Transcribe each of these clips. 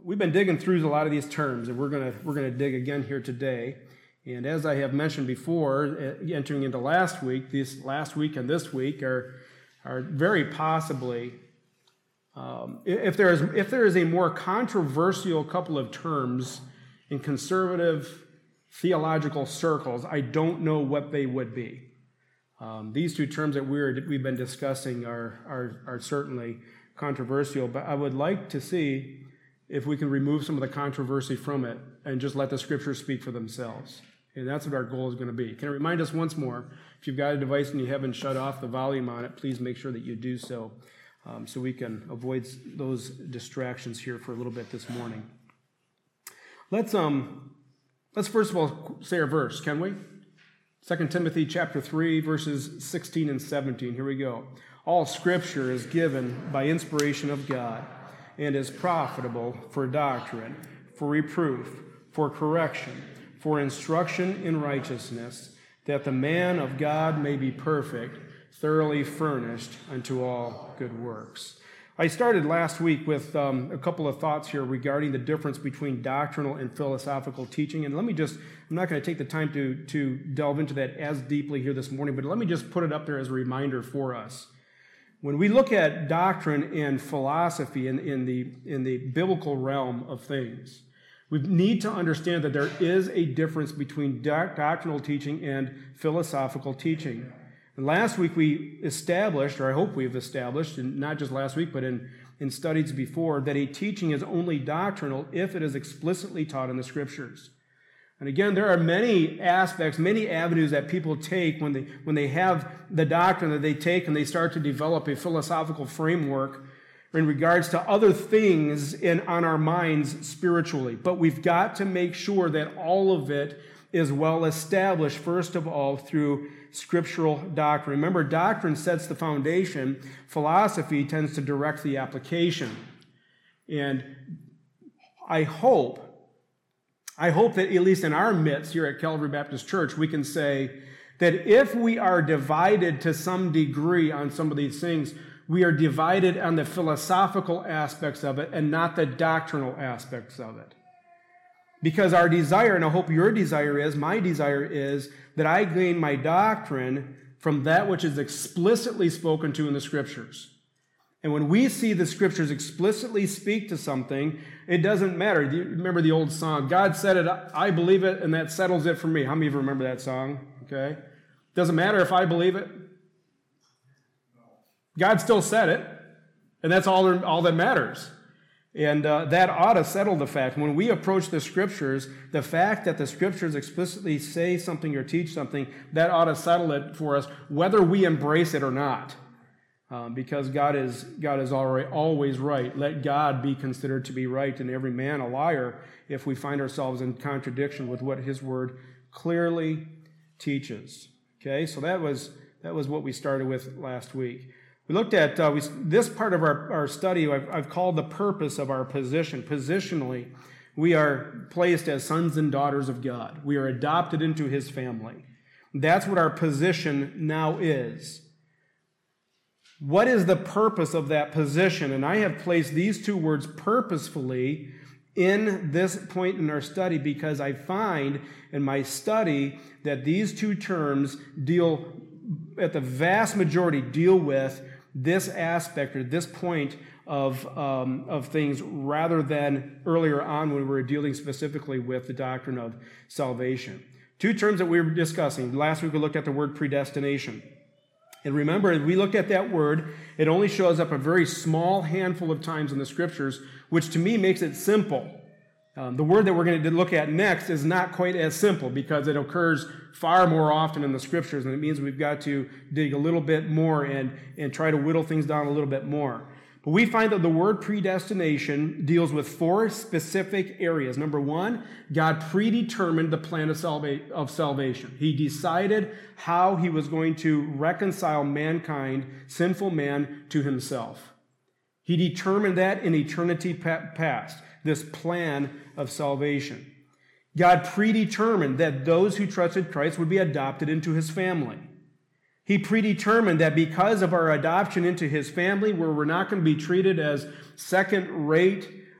we've been digging through a lot of these terms, and we're gonna dig again here today. And as I have mentioned before, entering into last week, this last week and this week are very possibly, if there is a more controversial couple of terms in conservative theological circles, I don't know what they would be. These two terms that we've been discussing are certainly controversial, but I would like to see if we can remove some of the controversy from it and just let the Scriptures speak for themselves. And that's what our goal is going to be. Can I remind us once more, if you've got a device and you haven't shut off the volume on it, please make sure that you do so, so we can avoid those distractions here for a little bit this morning. Let's first of all say our verse, can we? 2 Timothy chapter 3, verses 16 and 17. Here we go. All Scripture is given by inspiration of God and is profitable for doctrine, for reproof, for correction, for instruction in righteousness, that the man of God may be perfect, thoroughly furnished unto all good works. I started last week with a couple of thoughts here regarding the difference between doctrinal and philosophical teaching. And I'm not going to take the time to delve into that as deeply here this morning, but let me just put it up there as a reminder for us. When we look at doctrine and philosophy in the biblical realm of things, we need to understand that there is a difference between doctrinal teaching and philosophical teaching. And last week we established, or I hope we've established, and not just last week, but in studies before, that a teaching is only doctrinal if it is explicitly taught in the Scriptures. And again, there are many aspects, many avenues that people take when they have the doctrine that they take and they start to develop a philosophical framework in regards to other things on our minds spiritually. But we've got to make sure that all of it is well established, first of all, through scriptural doctrine. Remember, doctrine sets the foundation. Philosophy tends to direct the application. And I hope that at least in our midst here at Calvary Baptist Church, we can say that if we are divided to some degree on some of these things, we are divided on the philosophical aspects of it and not the doctrinal aspects of it. Because our desire, and I hope your desire is, my desire is, that I gain my doctrine from that which is explicitly spoken to in the Scriptures. And when we see the Scriptures explicitly speak to something, it doesn't matter. You remember the old song, God said it, I believe it, and that settles it for me. How many of you remember that song? Okay. Doesn't matter if I believe it. God still said it, and that's all that matters. And that ought to settle the fact. When we approach the Scriptures, the fact that the Scriptures explicitly say something or teach something, that ought to settle it for us, whether we embrace it or not. Because God is always right. Let God be considered to be right, and every man a liar if we find ourselves in contradiction with what His Word clearly teaches. Okay, so that was what we started with last week. We looked at this part of our study I've called the purpose of our position. Positionally, we are placed as sons and daughters of God. We are adopted into His family. That's what our position now is. What is the purpose of that position? And I have placed these two words purposefully in this point in our study because I find in my study that these two terms at the vast majority deal with this aspect or this point of things rather than earlier on when we were dealing specifically with the doctrine of salvation. Two terms that we were discussing. Last week we looked at the word predestination. And remember, we looked at that word, it only shows up a very small handful of times in the Scriptures, which to me makes it simple. The word that we're going to look at next is not quite as simple because it occurs far more often in the Scriptures, and it means we've got to dig a little bit more and try to whittle things down a little bit more. But we find that the word predestination deals with four specific areas. Number one, God predetermined the plan of salvation. He decided how He was going to reconcile mankind, sinful man, to Himself. He determined that in eternity past, this plan of salvation. God predetermined that those who trusted Christ would be adopted into His family. He predetermined that because of our adoption into His family, where we're not going to be treated as second-rate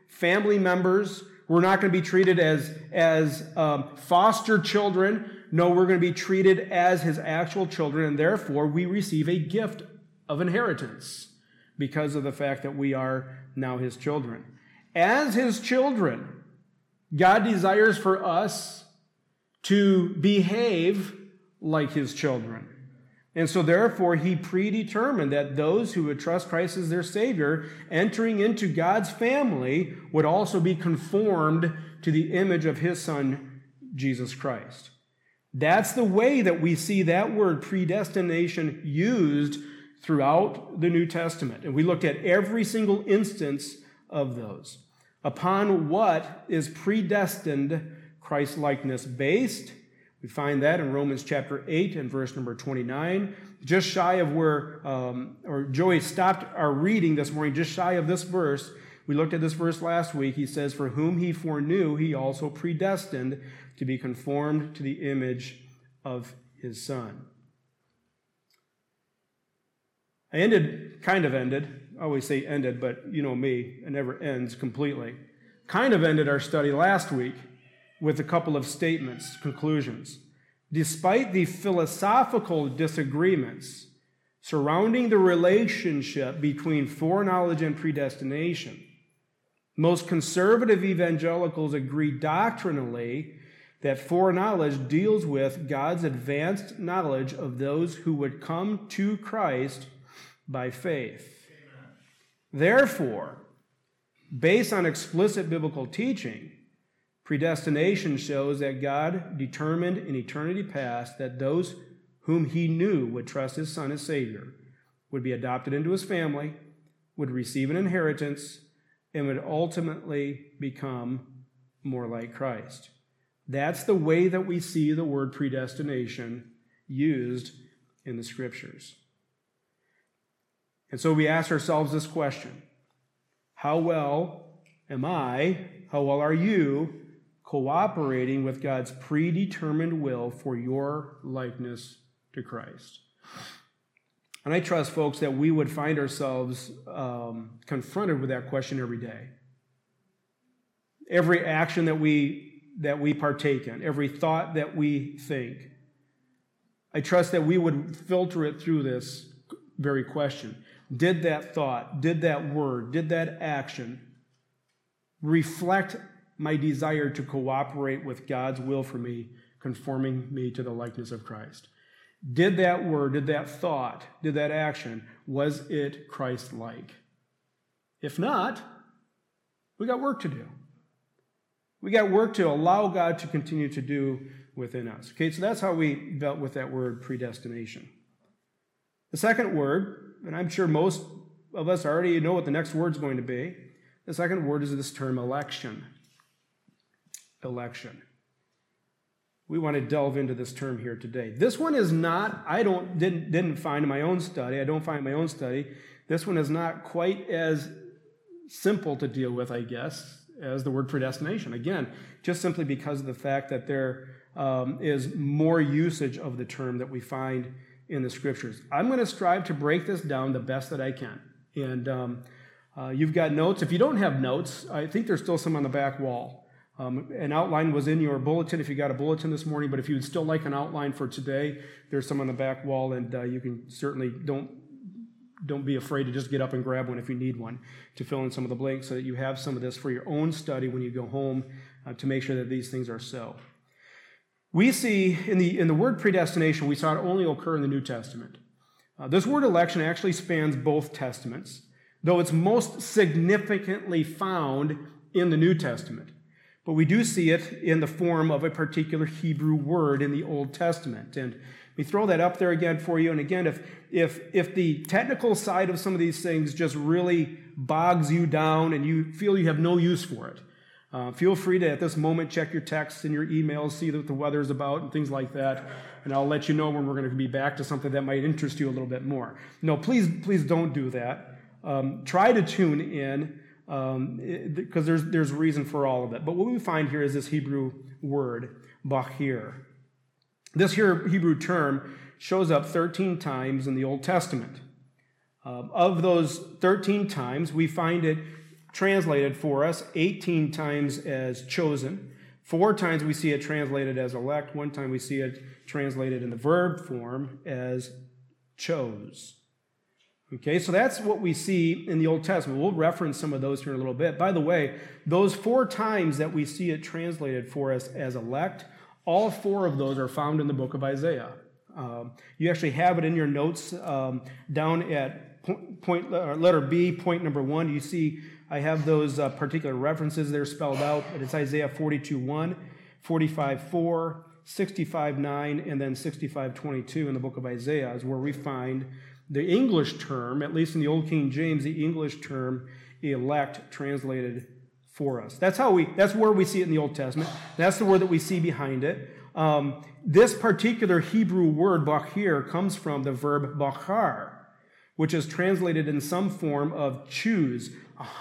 family members. We're not going to be treated as foster children. No, we're going to be treated as his actual children, and therefore we receive a gift of inheritance because of the fact that we are now his children. As his children, God desires for us to behave like his children. And so therefore, he predetermined that those who would trust Christ as their Savior, entering into God's family, would also be conformed to the image of his Son, Jesus Christ. That's the way that we see that word predestination used throughout the New Testament. And we looked at every single instance of those. Upon what is predestined Christ-likeness based? We find that in Romans chapter 8 and verse number 29. Just shy of where, or Joey stopped our reading this morning, just shy of this verse. We looked at this verse last week. He says, "For whom he foreknew, he also predestined to be conformed to the image of his Son." I always say ended, but you know me, it never ends completely. Kind of ended our study last week with a couple of statements, conclusions. Despite the philosophical disagreements surrounding the relationship between foreknowledge and predestination, most conservative evangelicals agree doctrinally that foreknowledge deals with God's advanced knowledge of those who would come to Christ by faith. Therefore, based on explicit biblical teaching, predestination shows that God determined in eternity past that those whom he knew would trust his Son as Savior would be adopted into his family, would receive an inheritance, and would ultimately become more like Christ. That's the way that we see the word predestination used in the Scriptures. And so we ask ourselves this question: how well are you cooperating with God's predetermined will for your likeness to Christ? And I trust, folks, that we would find ourselves confronted with that question every day. Every action that we partake in, every thought that we think. I trust that we would filter it through this very question. Did that thought, did that word, did that action reflect my desire to cooperate with God's will for me, conforming me to the likeness of Christ? Did that word, did that thought, did that action, was it Christ-like? If not, we got work to do. We got work to allow God to continue to do within us. Okay, so that's how we dealt with that word predestination. The second word, and I'm sure most of us already know what the next word's going to be. The second word is this term election. Election. We want to delve into this term here today. This one is not, didn't find in my own study, I don't find in my own study, this one is not quite as simple to deal with, I guess, as the word predestination. Again, just simply because of the fact that there is more usage of the term that we find in the Scriptures. I'm going to strive to break this down the best that I can. And you've got notes. If you don't have notes, I think there's still some on the back wall. An outline was in your bulletin if you got a bulletin this morning, but if you would still like an outline for today, there's some on the back wall, and you can certainly don't be afraid to just get up and grab one if you need one to fill in some of the blanks so that you have some of this for your own study when you go home to make sure that these things are so. We see in the word predestination, we saw it only occur in the New Testament. This word election actually spans both Testaments, though it's most significantly found in the New Testament. But we do see it in the form of a particular Hebrew word in the Old Testament. And we throw that up there again for you. And again, if the technical side of some of these things just really bogs you down and you feel you have no use for it, feel free to, at this moment, check your texts and your emails, see what the weather's about and things like that. And I'll let you know when we're going to be back to something that might interest you a little bit more. No, please don't do that. Try to tune in because there's reason for all of it. But what we find here is this Hebrew word, bachir. This here Hebrew term shows up 13 times in the Old Testament. Of those 13 times, we find it translated for us 18 times as chosen. 4 times we see it translated as elect. 1 time we see it translated in the verb form as chose. Okay, so that's what we see in the Old Testament. We'll reference some of those here in a little bit. By the way, those 4 times that we see it translated for us as elect, all 4 of those are found in the book of Isaiah. You actually have it in your notes down at letter B, point number 1. You see I have those particular references there spelled out. It's Isaiah 42:1, 45:4, 65:9, and then 65:22 in the book of Isaiah is where we find the English term, at least in the Old King James, the English term elect translated for us. That's where we see it in the Old Testament. That's the word that we see behind it. This particular Hebrew word, bachir, comes from the verb bachar, which is translated in some form of choose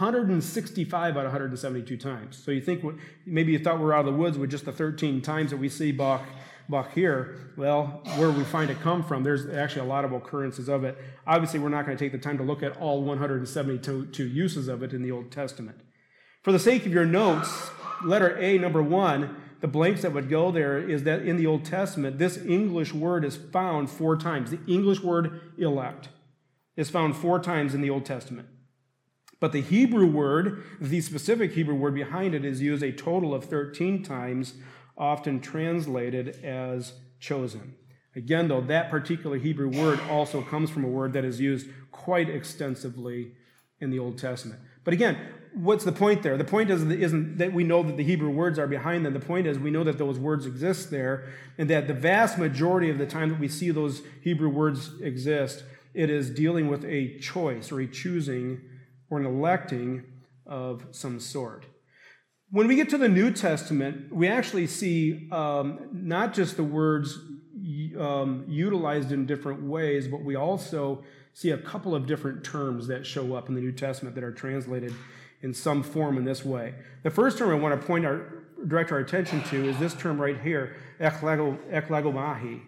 165 out of 172 times. So you think, maybe you thought we were out of the woods with just the 13 times that we see bachir. Well, where we find it come from, there's actually a lot of occurrences of it. Obviously, we're not going to take the time to look at all 172 uses of it in the Old Testament. For the sake of your notes, letter A, number 1, the blanks that would go there is that in the Old Testament, this English word is found 4 times. The English word elect is found 4 times in the Old Testament. But the Hebrew word, the specific Hebrew word behind it, is used a total of 13 times, often translated as chosen. Again, though, that particular Hebrew word also comes from a word that is used quite extensively in the Old Testament. But again, what's the point there? The point isn't that we know that the Hebrew words are behind them. The point is we know that those words exist there, and that the vast majority of the time that we see those Hebrew words exist, it is dealing with a choice or a choosing or an electing of some sort. When we get to the New Testament, we actually see not just the words utilized in different ways, but we also see a couple of different terms that show up in the New Testament that are translated in some form in this way. The first term I want to direct our attention to is this term right here, eklegomahi.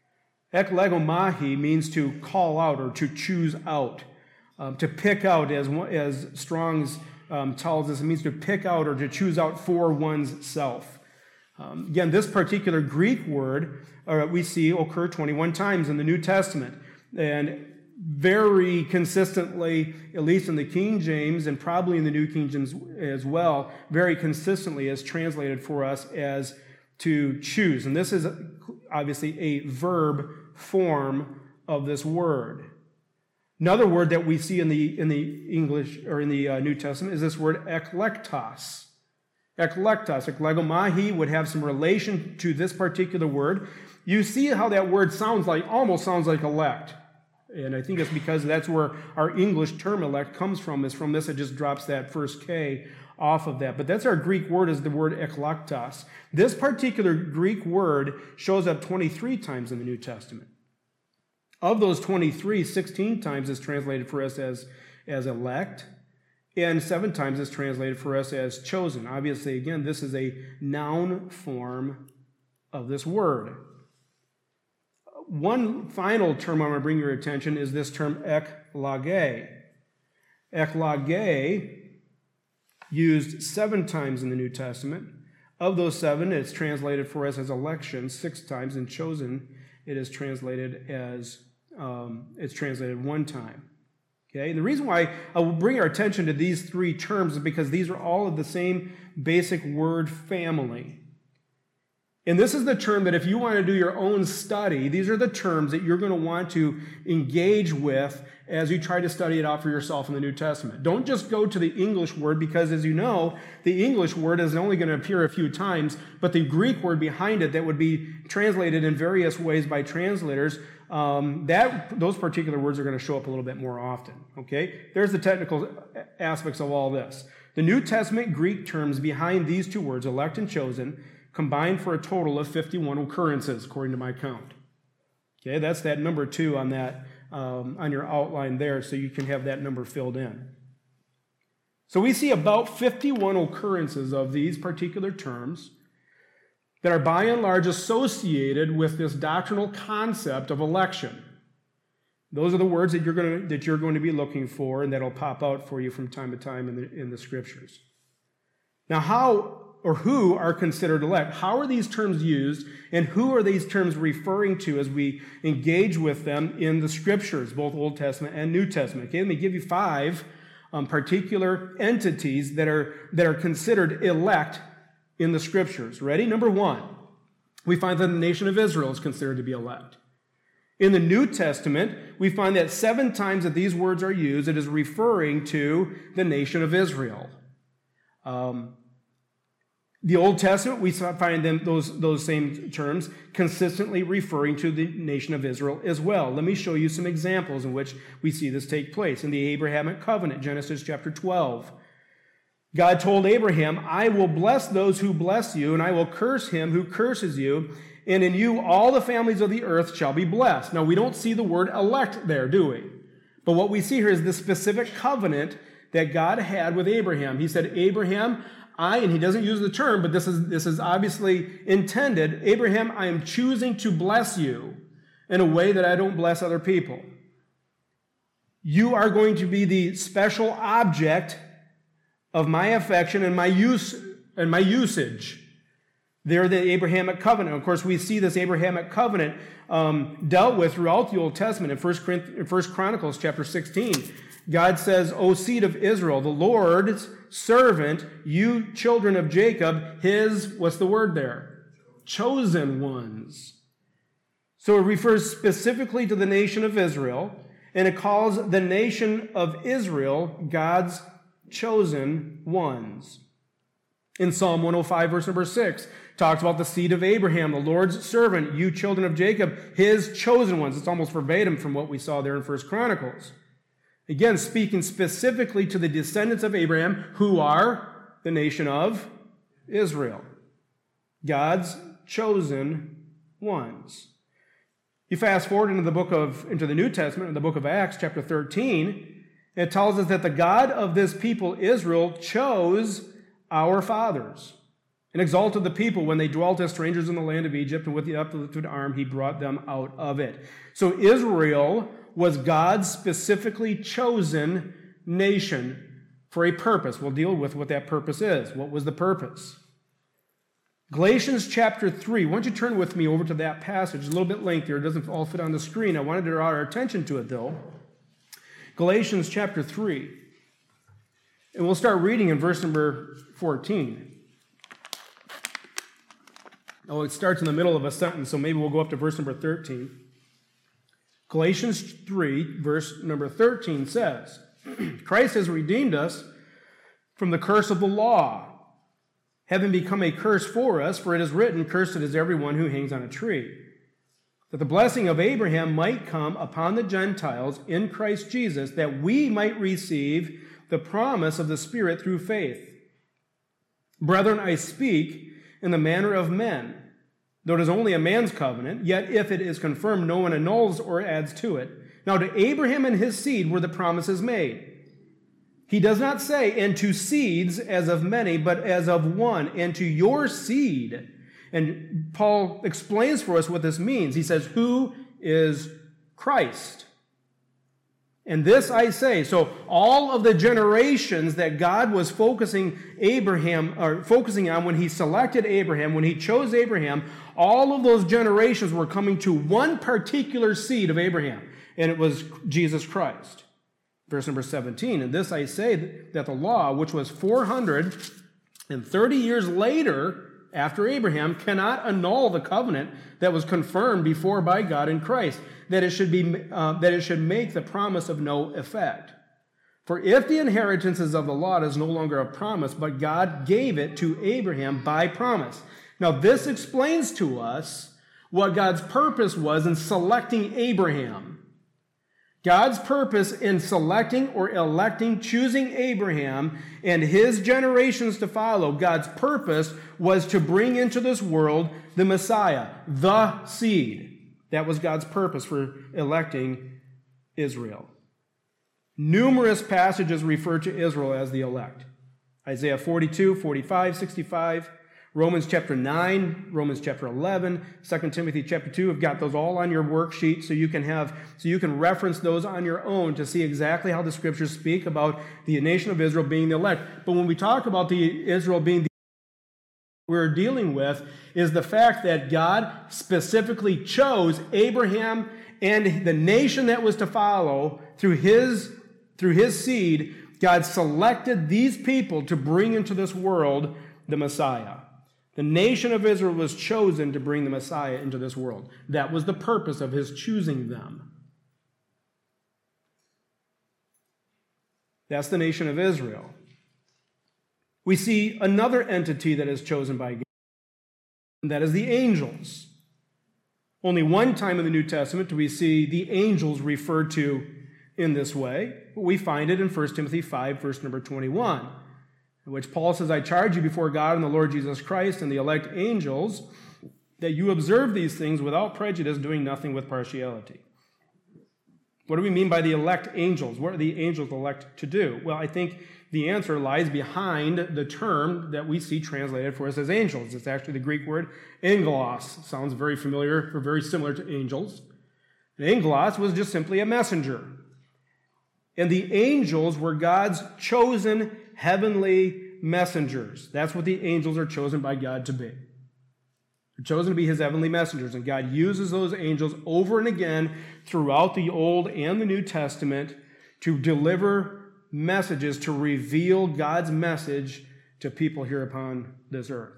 Eklegomahi means to call out or to choose out, to pick out, as Strong's tells us, it means to pick out or to choose out for one's self. Again, this particular Greek word we see occur 21 times in the New Testament, and very consistently, at least in the King James and probably in the New King James as well, very consistently is translated for us as to choose. And this is obviously a verb form of this word. Another word that we see in the English or in the New Testament is this word eklektos. Eklektos, eklegomahi would have some relation to this particular word. You see how that word almost sounds like elect. And I think it's because that's where our English term elect comes from, is from this. It just drops that first K off of that. But that's our Greek word, is the word eklektos. This particular Greek word shows up 23 times in the New Testament. Of those 23, 16 times is translated for us as elect, and 7 times is translated for us as chosen. Obviously, again, this is a noun form of this word. One final term I want to bring your attention is this term eklage. Eklage, used 7 times in the New Testament. Of those 7, it's translated for us as election 6 times, and chosen it is translated as 1 time. Okay, and the reason why I will bring our attention to these 3 terms is because these are all of the same basic word family. And this is the term that if you want to do your own study, these are the terms that you're going to want to engage with as you try to study it out for yourself in the New Testament. Don't just go to the English word, because as you know, the English word is only going to appear a few times, but the Greek word behind it that would be translated in various ways by translators, those particular words are going to show up a little bit more often. Okay? There's the technical aspects of all this. The New Testament Greek terms behind these 2 words, elect and chosen, combined for a total of 51 occurrences, according to my count. Okay, that's that number 2 on that on your outline there, so you can have that number filled in. So we see about 51 occurrences of these particular terms that are by and large associated with this doctrinal concept of election. Those are the words that you're going to be looking for, and that'll pop out for you from time to time in the Scriptures. Now, how or who are considered elect? How are these terms used, and who are these terms referring to as we engage with them in the Scriptures, both Old Testament and New Testament? Okay, let me give you 5 particular entities that are considered elect in the Scriptures. Ready? Number 1, we find that the nation of Israel is considered to be elect. In the New Testament, we find that 7 times that these words are used, it is referring to the nation of Israel. The Old Testament, we find those same terms consistently referring to the nation of Israel as well. Let me show you some examples in which we see this take place. In the Abrahamic covenant, Genesis chapter 12, God told Abraham, I will bless those who bless you, and I will curse him who curses you, and in you all the families of the earth shall be blessed. Now, we don't see the word elect there, do we? But what we see here is the specific covenant that God had with Abraham. He said, Abraham, and he doesn't use the term, but this is obviously intended, Abraham, I am choosing to bless you in a way that I don't bless other people. You are going to be the special object of my affection and my usage. They're the Abrahamic covenant. Of course, we see this Abrahamic covenant dealt with throughout the Old Testament. In 1 Chronicles chapter 16, God says, O seed of Israel, the Lord's servant, you children of Jacob, his, what's the word there? Chosen ones. So it refers specifically to the nation of Israel, and it calls the nation of Israel God's chosen ones. In Psalm 105, verse number 6, talks about the seed of Abraham, the Lord's servant, you children of Jacob, his chosen ones. It's almost verbatim from what we saw there in 1 Chronicles. Again, speaking specifically to the descendants of Abraham, who are the nation of Israel. God's chosen ones. You fast forward into the New Testament, in the book of Acts, chapter 13, it tells us that the God of this people, Israel, chose our fathers and exalted the people when they dwelt as strangers in the land of Egypt, and with the uplifted arm he brought them out of it. So Israel was God's specifically chosen nation for a purpose. We'll deal with what that purpose is. What was the purpose? Galatians chapter 3. Why don't you turn with me over to that passage? It's a little bit lengthier. It doesn't all fit on the screen. I wanted to draw our attention to it, though. Galatians chapter 3. And we'll start reading in verse number 14. Oh, it starts in the middle of a sentence, so maybe we'll go up to verse number 13. Galatians 3, verse number 13 says, Christ has redeemed us from the curse of the law, having become a curse for us, for it is written, Cursed is everyone who hangs on a tree, that the blessing of Abraham might come upon the Gentiles in Christ Jesus, that we might receive the promise of the Spirit through faith. Brethren, I speak in the manner of men. Though it is only a man's covenant, yet if it is confirmed, no one annuls or adds to it. Now to Abraham and his seed were the promises made. He does not say, and to seeds as of many, but as of one, and to your seed. And Paul explains for us what this means. He says, who is Christ? And this I say, so all of the generations that God was focusing on when he selected Abraham, when he chose Abraham, all of those generations were coming to one particular seed of Abraham, and it was Jesus Christ. Verse number 17, and this I say that the law, which was 430 years later after Abraham, cannot annul the covenant that was confirmed before by God in Christ, that it should make the promise of no effect. For if the inheritance is of the law, it is no longer a promise, but God gave it to Abraham by promise. Now this explains to us what God's purpose was in selecting Abraham. God's purpose in selecting or electing, choosing Abraham and his generations to follow, God's purpose was to bring into this world the Messiah, the seed. That was God's purpose for electing Israel. Numerous passages refer to Israel as the elect. Isaiah 42, 45, 65, Romans chapter 9, Romans chapter 11, 2 Timothy chapter 2. I've got those all on your worksheet so you can reference those on your own to see exactly how the scriptures speak about the nation of Israel being the elect. But when we talk about the Israel being the we're dealing with is the fact that God specifically chose Abraham and the nation that was to follow through his seed. God selected these people to bring into this world the Messiah. The nation of Israel was chosen to bring the Messiah into this world. That was the purpose of his choosing them. That's the nation of Israel. We see another entity that is chosen by God, and that is the angels. Only one time in the New Testament do we see the angels referred to in this way. We find it in 1 Timothy 5, verse number 21, in which Paul says, I charge you before God and the Lord Jesus Christ and the elect angels that you observe these things without prejudice, doing nothing with partiality. What do we mean by the elect angels? What are the angels elect to do? Well, I think the answer lies behind the term that we see translated for us as angels. It's actually the Greek word angelos. Sounds very familiar or very similar to angels. And angelos was just simply a messenger. And the angels were God's chosen heavenly messengers. That's what the angels are chosen by God to be. They're chosen to be his heavenly messengers. And God uses those angels over and again throughout the Old and the New Testament to deliver messages, to reveal God's message to people here upon this earth.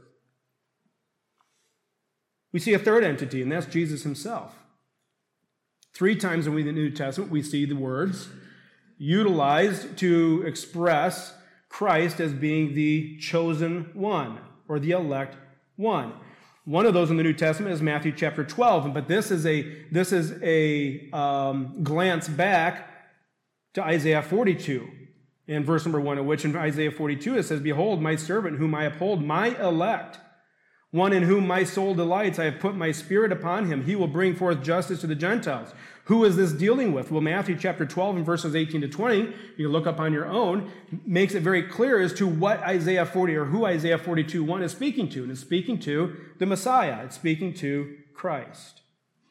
We see a third entity, and that's Jesus himself. 3 times in the New Testament, we see the words utilized to express Christ as being the chosen one, or the elect one. One of those in the New Testament is Matthew chapter 12, but this is a glance back to Isaiah 42, in verse number 1, of which in Isaiah 42 it says, Behold, my servant whom I uphold, my elect, one in whom my soul delights. I have put my spirit upon him. He will bring forth justice to the Gentiles. Who is this dealing with? Well, Matthew chapter 12 and verses 18 to 20, you can look up on your own, makes it very clear as to what Isaiah 40 or who Isaiah 42:1 is speaking to. And it's speaking to the Messiah. It's speaking to Christ.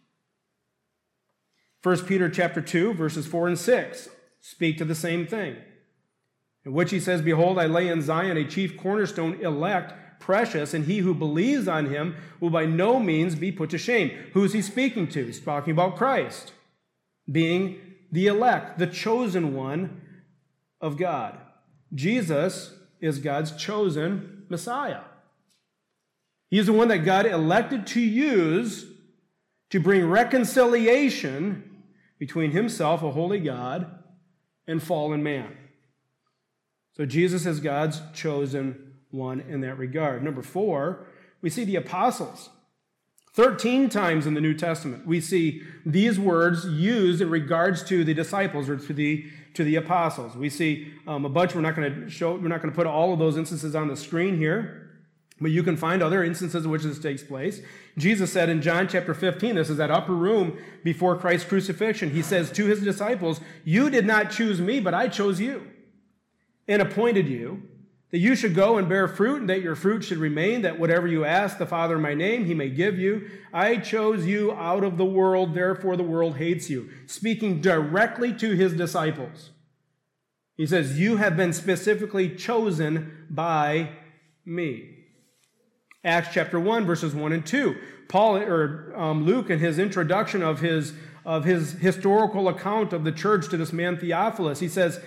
1 Peter chapter 2, verses 4 and 6 speak to the same thing, in which he says, Behold, I lay in Zion a chief cornerstone, elect, precious, and he who believes on him will by no means be put to shame. Who is he speaking to? He's talking about Christ being the elect, the chosen one of God. Jesus is God's chosen Messiah. He is the one that God elected to use to bring reconciliation between himself, a holy God, and fallen man. So Jesus is God's chosen one in that regard. Number 4, we see the apostles. 13 times in the New Testament, we see these words used in regards to the disciples or to the apostles. We see a bunch. We're not going to put all of those instances on the screen here, but you can find other instances in which this takes place. Jesus said in John chapter 15, this is that upper room before Christ's crucifixion. He says to his disciples, You did not choose me, but I chose you and appointed you, that you should go and bear fruit, and that your fruit should remain, that whatever you ask the Father in my name, he may give you. I chose you out of the world, therefore the world hates you. Speaking directly to his disciples. He says, you have been specifically chosen by me. Acts chapter 1, verses 1 and 2. Luke, in his introduction of his historical account of the church to this man Theophilus, he says,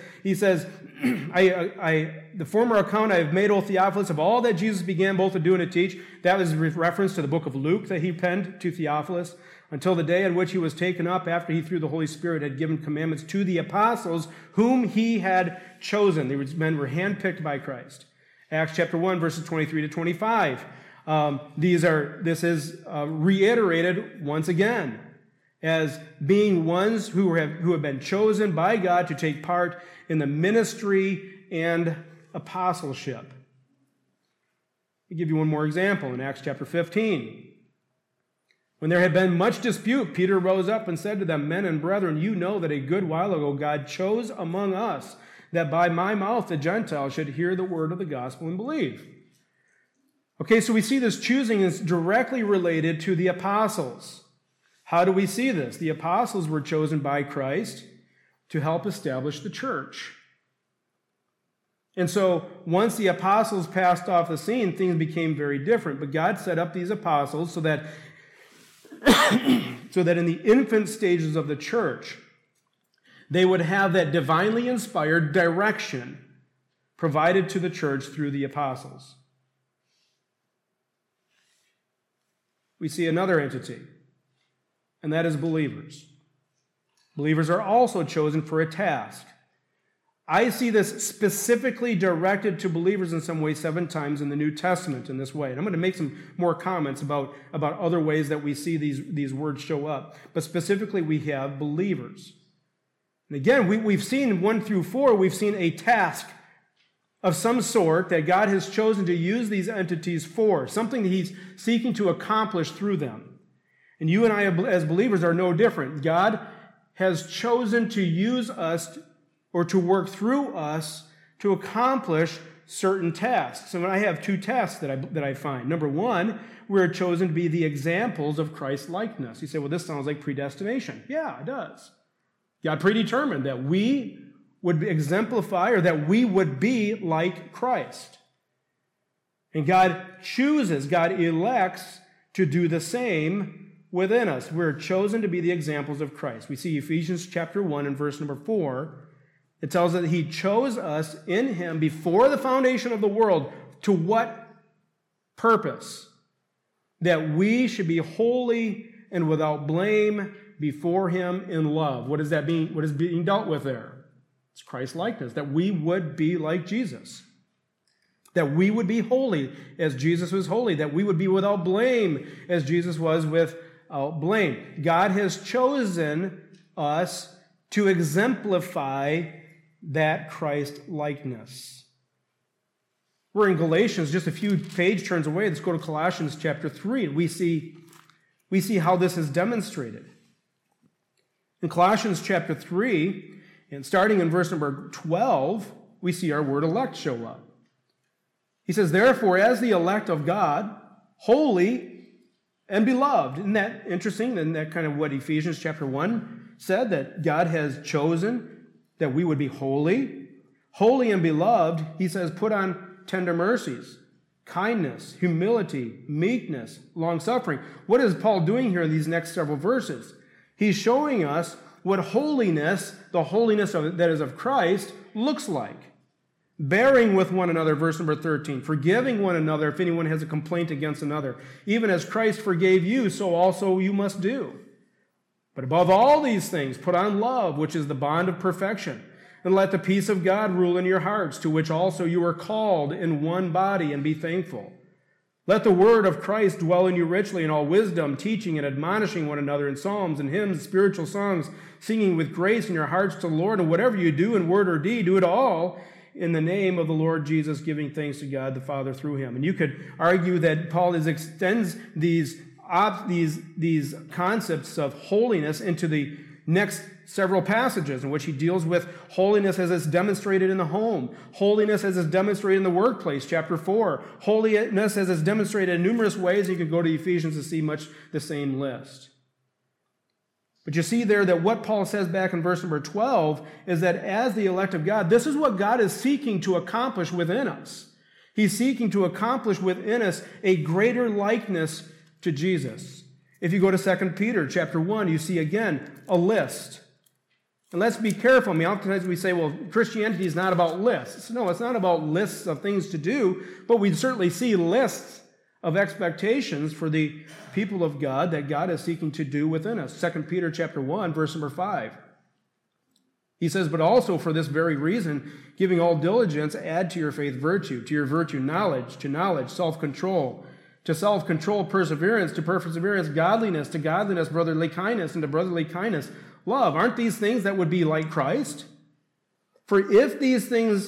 the former account I have made, O Theophilus, of all that Jesus began both to do and to teach. That was reference to the book of Luke that he penned to Theophilus, until the day on which he was taken up, after he through the Holy Spirit had given commandments to the apostles whom he had chosen. These men were handpicked by Christ. Acts chapter 1, verses 23 to 25. This is reiterated once again as being ones who have been chosen by God to take part in the ministry and apostleship. I'll give you one more example in Acts chapter 15. When there had been much dispute, Peter rose up and said to them, Men and brethren, you know that a good while ago God chose among us that by my mouth the Gentiles should hear the word of the gospel and believe. Okay, so we see this choosing is directly related to the apostles. How do we see this? The apostles were chosen by Christ to help establish the church. And so once the apostles passed off the scene, things became very different. But God set up these apostles so that in the infant stages of the church, they would have that divinely inspired direction provided to the church through the apostles. We see another entity, and that is believers. Believers are also chosen for a task. I see this specifically directed to believers in some way 7 times in the New Testament in this way. And I'm going to make some more comments about other ways that we see these words show up. But specifically, we have believers. And again, we've seen 1 through 4, we've seen a task of some sort that God has chosen to use these entities for, something that he's seeking to accomplish through them. And you and I as believers are no different. God has chosen to use us or to work through us to accomplish certain tasks. And I have 2 tasks that I find. Number 1, we're chosen to be the examples of Christ's likeness. You say, well, this sounds like predestination. Yeah, it does. God predetermined that we would exemplify or that we would be like Christ. And God chooses, God elects to do the same within us. We're chosen to be the examples of Christ. We see Ephesians chapter 1 and verse number 4. It tells us that he chose us in him before the foundation of the world. To what purpose? That we should be holy and without blame before him in love. What does that mean? What is being dealt with there? It's Christ's likeness, that we would be like Jesus. That we would be holy as Jesus was holy. That we would be without blame as Jesus was without blame. God has chosen us to exemplify that Christ likeness. We're in Galatians, just a few page turns away. Let's go to Colossians chapter 3. We see how this is demonstrated. In Colossians chapter 3, and starting in verse number 12, we see our word elect show up. He says, therefore, as the elect of God, holy and beloved. Isn't that interesting? Isn't that kind of what Ephesians chapter 1 said? That God has chosen that we would be holy. Holy and beloved, he says, put on tender mercies, kindness, humility, meekness, long-suffering. What is Paul doing here in these next several verses? He's showing us what holiness, the holiness that is of Christ, looks like. Bearing with one another, verse number 13. Forgiving one another if anyone has a complaint against another. Even as Christ forgave you, so also you must do. But above all these things, put on love, which is the bond of perfection. And let the peace of God rule in your hearts, to which also you are called in one body, and be thankful. Let the word of Christ dwell in you richly in all wisdom, teaching and admonishing one another in psalms and hymns, spiritual songs, singing with grace in your hearts to the Lord. And whatever you do in word or deed, do it all in the name of the Lord Jesus, giving thanks to God the Father through him. And you could argue that Paul extends these concepts of holiness into the next several passages in which he deals with holiness as it's demonstrated in the home, holiness as it's demonstrated in the workplace, chapter 4, holiness as it's demonstrated in numerous ways. You can go to Ephesians to see much the same list. But you see there that what Paul says back in verse number 12 is that as the elect of God, this is what God is seeking to accomplish within us. He's seeking to accomplish within us a greater likeness to Jesus. If you go to 2 Peter chapter 1, you see again a list. And let's be careful. I mean, oftentimes we say, well, Christianity is not about lists. No, it's not about lists of things to do, but we certainly see lists of expectations for the people of God that God is seeking to do within us. 2 Peter chapter 1, verse number 5. He says, but also for this very reason, giving all diligence, add to your faith virtue, to your virtue knowledge, to knowledge self-control, to self-control perseverance, to perseverance godliness, to godliness brotherly kindness, and to brotherly kindness love. Aren't these things that would be like Christ? For if these things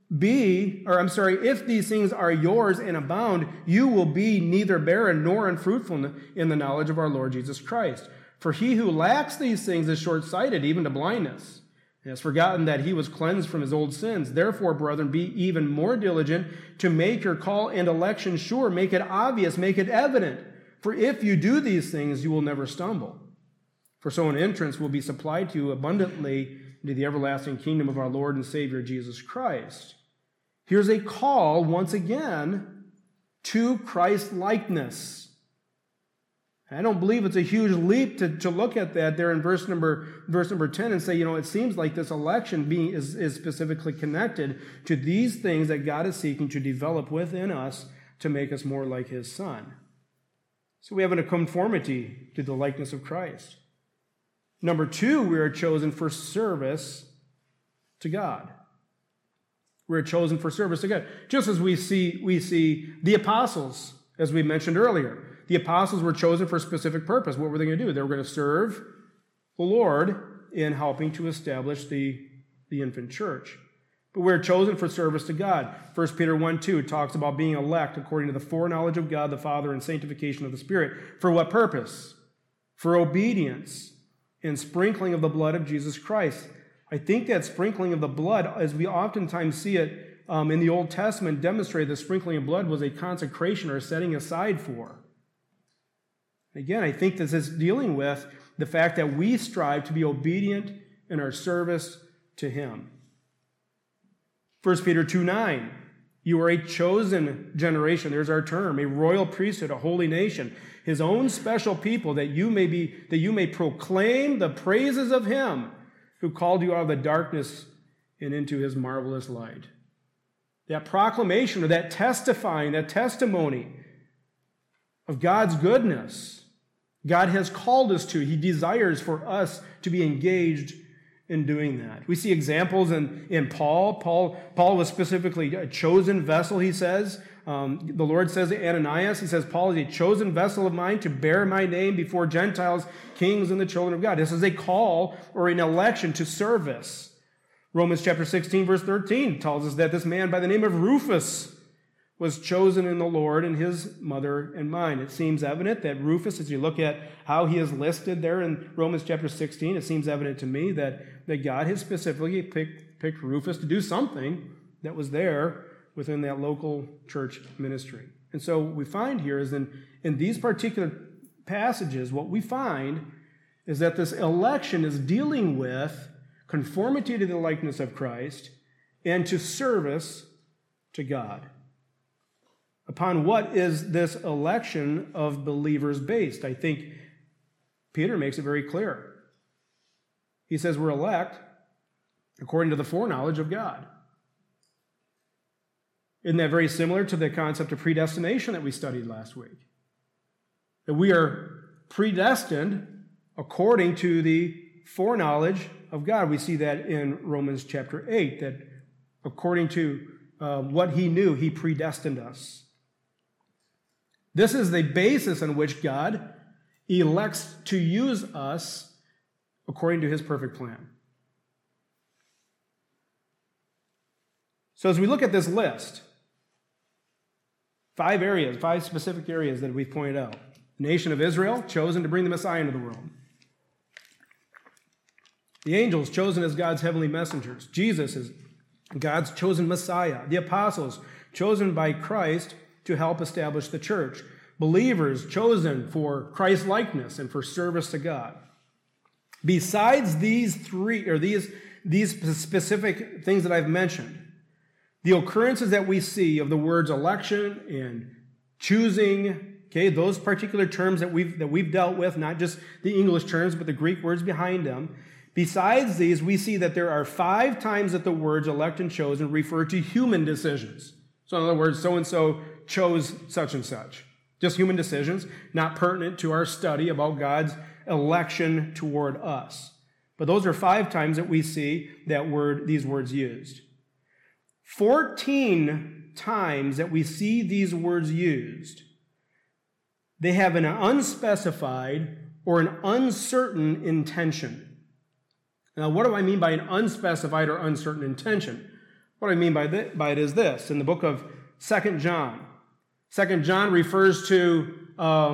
are yours and abound, you will be neither barren nor unfruitful in the knowledge of our Lord Jesus Christ. For he who lacks these things is short-sighted, even to blindness, He has forgotten that he was cleansed from his old sins. Therefore, brethren, be even more diligent to make your call and election sure. Make it obvious, make it evident. For if you do these things, you will never stumble. For so an entrance will be supplied to you abundantly into the everlasting kingdom of our Lord and Savior Jesus Christ. Here's a call, once again, to Christ-likeness. I don't believe it's a huge leap to look at that there in verse number 10 and say, it seems like this election is specifically connected to these things that God is seeking to develop within us to make us more like his Son. So we have a conformity to the likeness of Christ. Number 2, we are chosen for service to God. We're chosen for service to God. Just as we see the apostles, as we mentioned earlier. The apostles were chosen for a specific purpose. What were they going to do? They were going to serve the Lord in helping to establish the infant church. But we're chosen for service to God. 1 Peter 1:2 talks about being elect according to the foreknowledge of God the Father and sanctification of the Spirit. For what purpose? For obedience and sprinkling of the blood of Jesus Christ. I think that sprinkling of the blood, as we oftentimes see it in the Old Testament, demonstrated the sprinkling of blood was a consecration or a setting aside for. Again, I think this is dealing with the fact that we strive to be obedient in our service to him. 1 Peter 2:9, you are a chosen generation. There's our term, a royal priesthood, a holy nation, his own special people, that you may proclaim the praises of him who called you out of the darkness and into his marvelous light. That proclamation or that testifying, that testimony of God's goodness, God has called us to. He desires for us to be engaged in doing that. We see examples in Paul. Paul was specifically a chosen vessel, he says. The Lord says to Ananias, he says, Paul is a chosen vessel of mine to bear my name before Gentiles, kings, and the children of God. This is a call or an election to service. Romans chapter 16, verse 13 tells us that this man by the name of Rufus was chosen in the Lord and his mother and mine. It seems evident that Rufus, as you look at how he is listed there in Romans chapter 16, it seems evident to me that God has specifically picked Rufus to do something that was there within that local church ministry. And so what we find here is in these particular passages, what we find is that this election is dealing with conformity to the likeness of Christ and to service to God. Upon what is this election of believers based? I think Peter makes it very clear. He says we're elect according to the foreknowledge of God. Isn't that very similar to the concept of predestination that we studied last week? That we are predestined according to the foreknowledge of God. We see that in Romans chapter 8, that according to what he knew, he predestined us. This is the basis on which God elects to use us according to his perfect plan. So as we look at this list, 5 specific areas that we've pointed out. The nation of Israel, chosen to bring the Messiah into the world. The angels, chosen as God's heavenly messengers. Jesus is God's chosen Messiah. The apostles, chosen by Christ to help establish the church. Believers chosen for Christ-likeness and for service to God. Besides these specific things that I've mentioned, the occurrences that we see of the words election and choosing, those particular terms that we've dealt with, not just the English terms, but the Greek words behind them. Besides these, we see that there are 5 times that the words elect and chosen refer to human decisions. So in other words, so-and-so chose such and such. Just human decisions, not pertinent to our study about God's election toward us. But those are 5 times that we see these words used. 14 times that we see these words used, they have an unspecified or an uncertain intention. Now, what do I mean by an unspecified or uncertain intention? What I mean by it is this. In the book of 2 John, 2 John refers to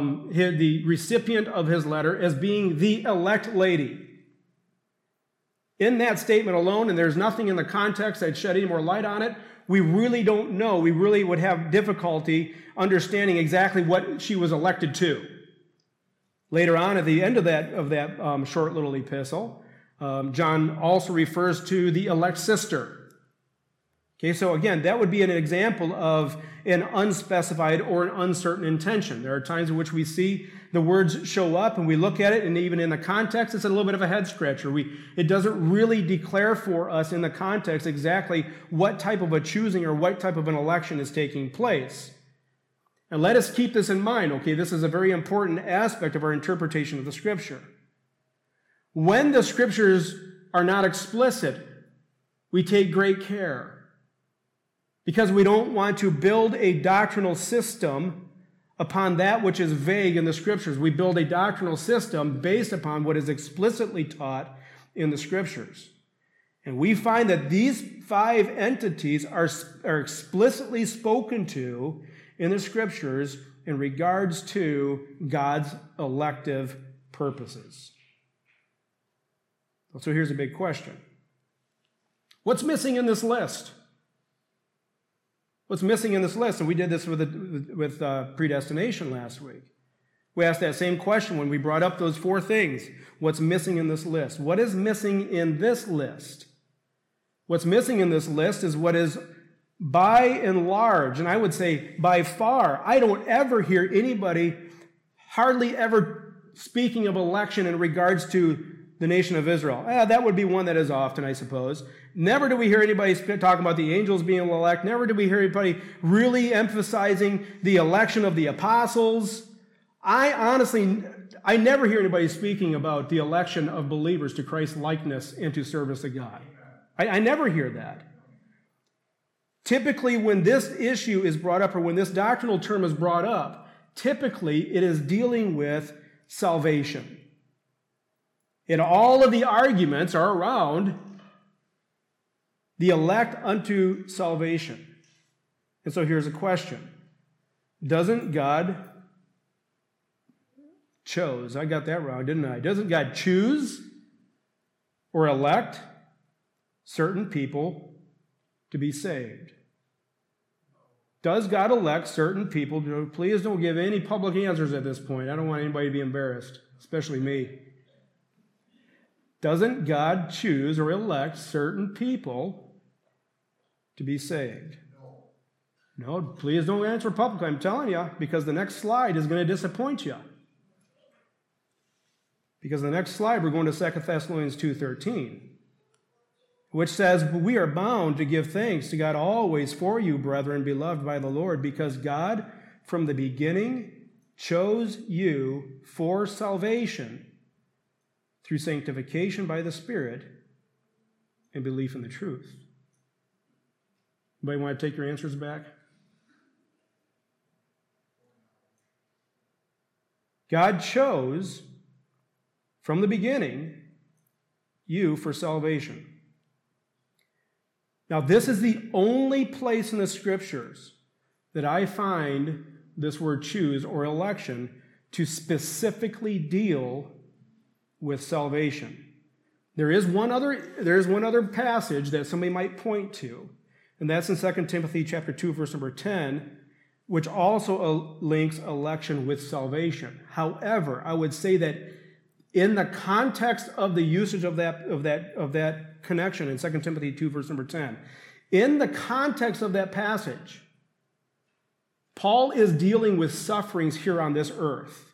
the recipient of his letter as being the elect lady. In that statement alone, and there's nothing in the context that'd shed any more light on it, we really don't know. We really would have difficulty understanding exactly what she was elected to. Later on, at the end of that short little epistle, John also refers to the elect sister. Okay, so again, that would be an example of an unspecified or an uncertain intention. There are times in which we see the words show up and we look at it, and even in the context, it's a little bit of a head scratcher. It doesn't really declare for us in the context exactly what type of a choosing or what type of an election is taking place. And let us keep this in mind, okay? This is a very important aspect of our interpretation of the Scripture. When the Scriptures are not explicit, we take great care, because we don't want to build a doctrinal system upon that which is vague in the Scriptures. We build a doctrinal system based upon what is explicitly taught in the Scriptures. And we find that these 5 entities are explicitly spoken to in the Scriptures in regards to God's elective purposes. So here's a big question. What's missing in this list? What's missing in this list? And we did this with predestination last week. We asked that same question when we brought up those 4 things. What's missing in this list? What is missing in this list? What's missing in this list is what is by and large, and I would say by far, I don't ever hear anybody hardly ever speaking of election in regards to the nation of Israel. That would be one that is often, I suppose. Never do we hear anybody talking about the angels being elect. Never do we hear anybody really emphasizing the election of the apostles. I never hear anybody speaking about the election of believers to Christ's likeness and to service to God. I never hear that. Typically, when this issue is brought up, or when this doctrinal term is brought up, typically it is dealing with salvation. And all of the arguments are around the elect unto salvation. And so here's a question. Doesn't God chose? I got that wrong, didn't I? Doesn't God choose or elect certain people to be saved? Does God elect certain people? Please don't give any public answers at this point. I don't want anybody to be embarrassed, especially me. Doesn't God choose or elect certain people to be saved? No, please don't answer publicly, I'm telling you, because the next slide is going to disappoint you. Because the next slide, we're going to 2 Thessalonians 2:13, which says, "We are bound to give thanks to God always for you, brethren, beloved by the Lord, because God from the beginning chose you for salvation through sanctification by the Spirit and belief in the truth." Anybody want to take your answers back? God chose from the beginning you for salvation. Now, this is the only place in the Scriptures that I find this word choose or election to specifically deal with salvation. There is one other passage that somebody might point to, and that's in 2 Timothy chapter 2, verse number 10, which also links election with salvation. However, I would say that in the context of the usage of that connection in 2 Timothy 2, verse number 10, in the context of that passage, Paul is dealing with sufferings here on this earth.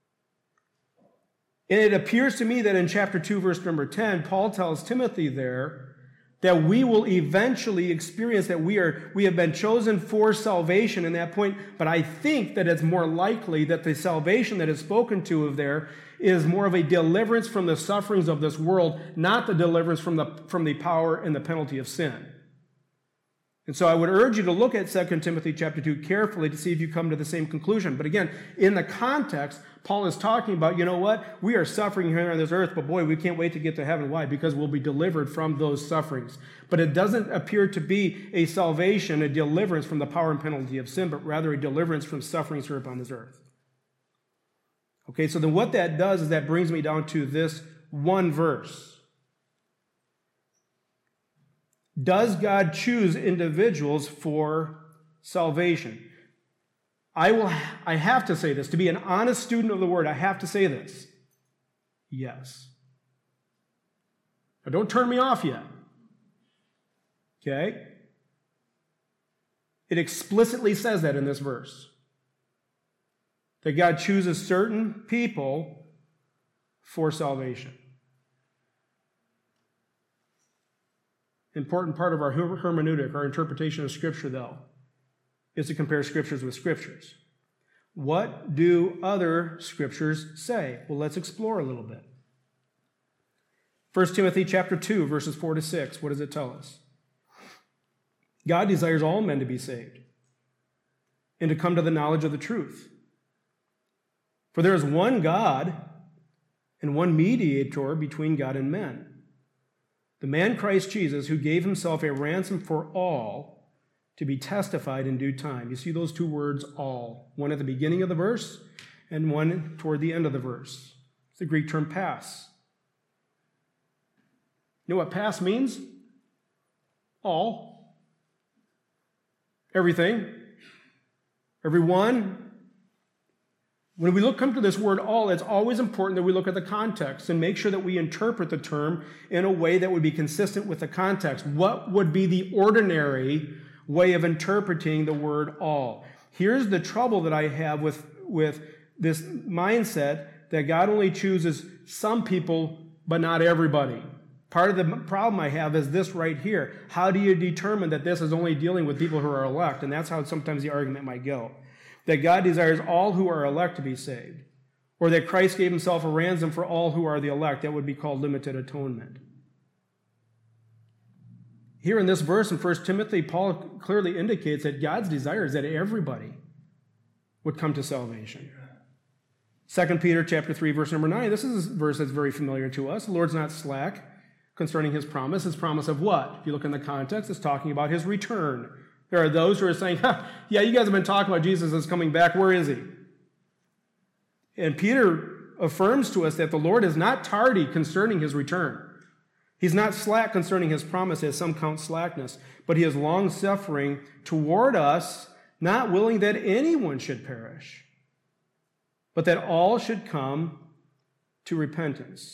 And it appears to me that in chapter 2, verse number 10, Paul tells Timothy there that we will eventually experience that we have been chosen for salvation in that point, but I think that it's more likely that the salvation that is spoken to of there is more of a deliverance from the sufferings of this world, not the deliverance from the power and the penalty of sin. And so I would urge you to look at 2 Timothy chapter 2 carefully to see if you come to the same conclusion. But again, in the context, Paul is talking about, you know what? We are suffering here on this earth, but boy, we can't wait to get to heaven. Why? Because we'll be delivered from those sufferings. But it doesn't appear to be a salvation, a deliverance from the power and penalty of sin, but rather a deliverance from sufferings here upon this earth. Okay, so then what that does is that brings me down to this one verse. Does God choose individuals for salvation? I have to say this. To be an honest student of the Word, I have to say this. Yes. Now, don't turn me off yet. Okay? It explicitly says that in this verse. That God chooses certain people for salvation. Important part of our hermeneutic, our interpretation of Scripture, though, is to compare Scriptures with Scriptures. What do other Scriptures say? Well, let's explore a little bit. 1 Timothy chapter 2, verses 4 to 6, what does it tell us? God desires all men to be saved and to come to the knowledge of the truth. For there is one God and one mediator between God and men, the man Christ Jesus, who gave himself a ransom for all to be testified in due time. You see those two words, all. One at the beginning of the verse and one toward the end of the verse. It's the Greek term pas. You know what pas means? All. Everything. Everyone. When we come to this word all, it's always important that we look at the context and make sure that we interpret the term in a way that would be consistent with the context. What would be the ordinary way of interpreting the word all? Here's the trouble that I have with this mindset that God only chooses some people, but not everybody. Part of the problem I have is this right here. How do you determine that this is only dealing with people who are elect? And that's how sometimes the argument might go. That God desires all who are elect to be saved, or that Christ gave himself a ransom for all who are the elect. That would be called limited atonement. Here in this verse in 1 Timothy, Paul clearly indicates that God's desire is that everybody would come to salvation. 2 Peter chapter 3, verse number 9. This is a verse that's very familiar to us. The Lord's not slack concerning his promise. His promise of what? If you look in the context, it's talking about his return. There are those who are saying, yeah, you guys have been talking about Jesus is coming back. Where is he? And Peter affirms to us that the Lord is not tardy concerning his return. He's not slack concerning his promise, as some count slackness, but he is long-suffering toward us, not willing that anyone should perish, but that all should come to repentance.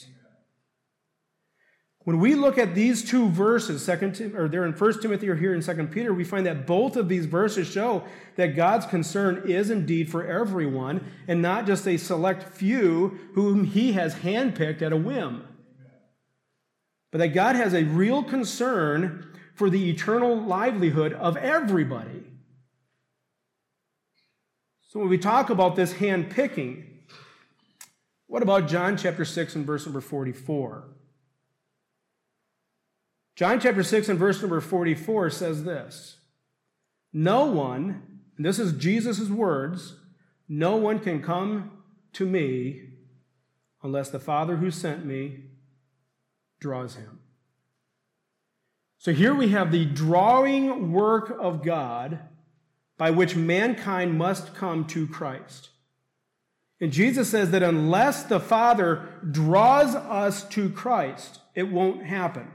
When we look at these two verses, they're in 1 Timothy or here in 2 Peter, we find that both of these verses show that God's concern is indeed for everyone and not just a select few whom he has handpicked at a whim. But that God has a real concern for the eternal livelihood of everybody. So when we talk about this handpicking, what about John chapter 6 and verse number 44? John chapter 6 and verse number 44 says this: no one, and this is Jesus' words, no one can come to me unless the Father who sent me draws him. So here we have the drawing work of God by which mankind must come to Christ. And Jesus says that unless the Father draws us to Christ, it won't happen.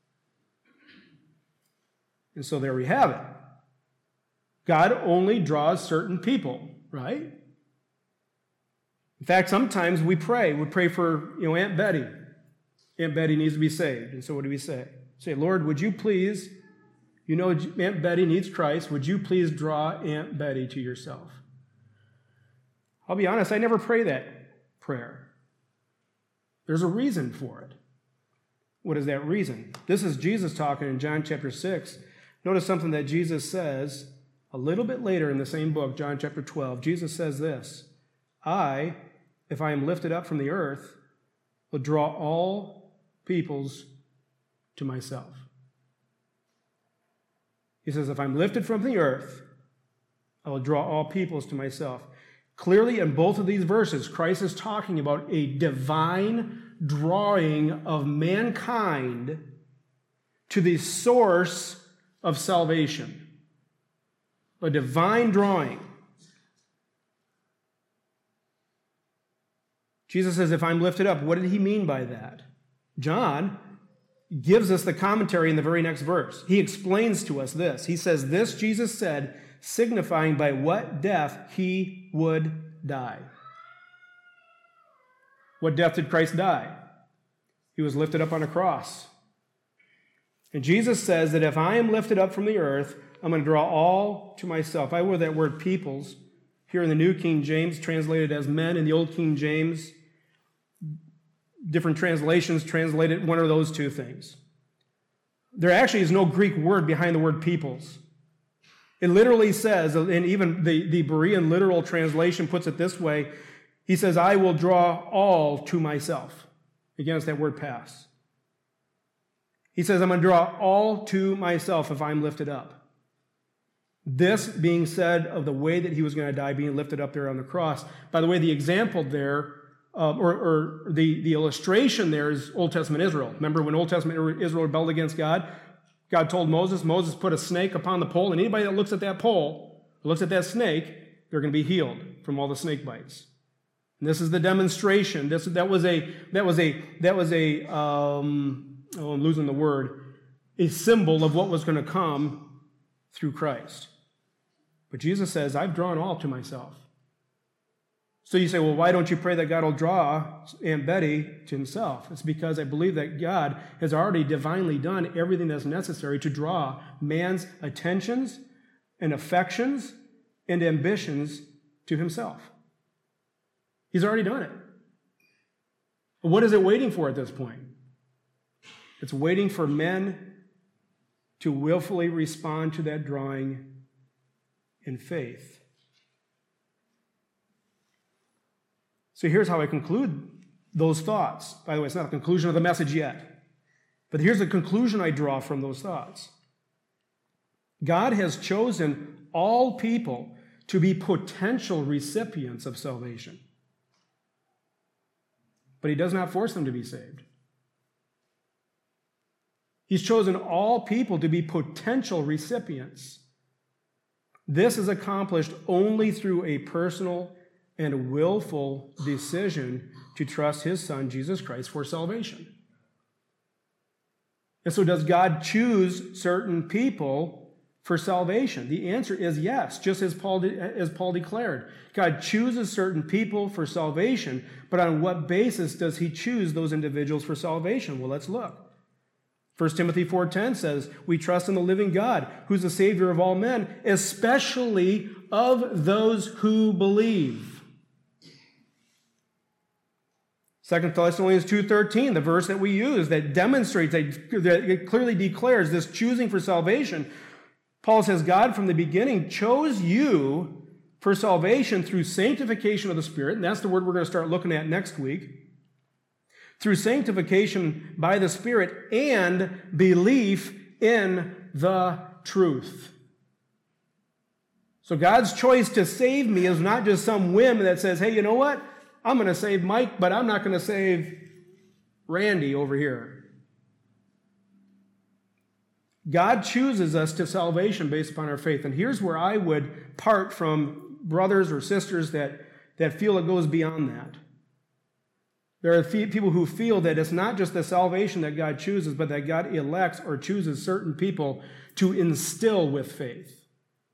And so there we have it. God only draws certain people, right? In fact, sometimes we pray. We pray for, Aunt Betty. Aunt Betty needs to be saved. And so what do we say? Say, Lord, would you please, Aunt Betty needs Christ. Would you please draw Aunt Betty to yourself? I'll be honest, I never pray that prayer. There's a reason for it. What is that reason? This is Jesus talking in John chapter 6. Notice something that Jesus says a little bit later in the same book, John chapter 12. Jesus says this: I, if I am lifted up from the earth, will draw all peoples to myself. He says, if I'm lifted from the earth, I will draw all peoples to myself. Clearly, in both of these verses, Christ is talking about a divine drawing of mankind to the source of salvation. A divine drawing. Jesus says, if I'm lifted up, what did he mean by that? John gives us the commentary in the very next verse. He explains to us this. He says, "This Jesus said, signifying by what death he would die." What death did Christ die? He was lifted up on a cross. And Jesus says that if I am lifted up from the earth, I'm going to draw all to myself. I wear that word peoples. Here in the New King James, translated as men. In the Old King James, different translations translate it one of those two things. There actually is no Greek word behind the word peoples. It literally says, and even the Berean literal translation puts it this way, he says, "I will draw all to myself." Again, it's that word pass. He says, I'm going to draw all to myself if I'm lifted up. This being said of the way that he was going to die, being lifted up there on the cross. By the way, the example there, or the illustration there is Old Testament Israel. Remember when Old Testament Israel rebelled against God? God told Moses, put a snake upon the pole, and anybody that looks at that pole, looks at that snake, they're going to be healed from all the snake bites. And this is the demonstration. I'm losing the word, a symbol of what was going to come through Christ. But Jesus says, I've drawn all to myself. So you say, well, why don't you pray that God will draw Aunt Betty to himself? It's because I believe that God has already divinely done everything that's necessary to draw man's attentions and affections and ambitions to himself. He's already done it. But what is it waiting for at this point? It's waiting for men to willfully respond to that drawing in faith. So here's how I conclude those thoughts. By the way, it's not the conclusion of the message yet. But here's the conclusion I draw from those thoughts. God has chosen all people to be potential recipients of salvation. But he does not force them to be saved. He's chosen all people to be potential recipients. This is accomplished only through a personal and willful decision to trust his Son, Jesus Christ, for salvation. And so does God choose certain people for salvation? The answer is yes, just as Paul declared. God chooses certain people for salvation, but on what basis does he choose those individuals for salvation? Well, let's look. 1 Timothy 4:10 says, we trust in the living God, who's the Savior of all men, especially of those who believe. 2 Thessalonians 2:13, the verse that we use that demonstrates, that it clearly declares this choosing for salvation. Paul says, God from the beginning chose you for salvation through sanctification of the Spirit, and that's the word we're going to start looking at next week. Through sanctification by the Spirit and belief in the truth. So God's choice to save me is not just some whim that says, hey, you know what? I'm going to save Mike, but I'm not going to save Randy over here. God chooses us to salvation based upon our faith. And here's where I would part from brothers or sisters that feel it goes beyond that. There are people who feel that it's not just the salvation that God chooses, but that God elects or chooses certain people to instill with faith.